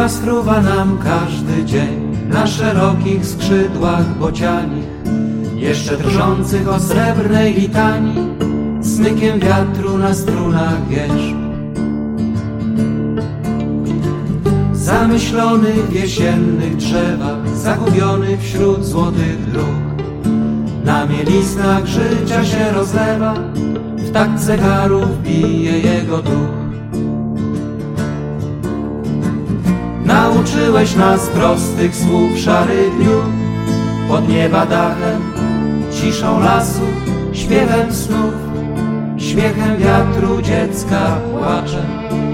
nas fruwa nam każdy dzień na szerokich skrzydłach bocianich, jeszcze drżących o srebrnej litanii, smykiem wiatru na strunach wierzb. Zamyślony w jesiennych drzewach, zagubiony wśród złotych dróg, na mielisnach życia się rozlewa, w takt zegarów bije jego duch. Nauczyłeś nas prostych słów, szary dniu, pod nieba dachem, ciszą lasu, śpiewem snów, śmiechem wiatru, dziecka, płaczem.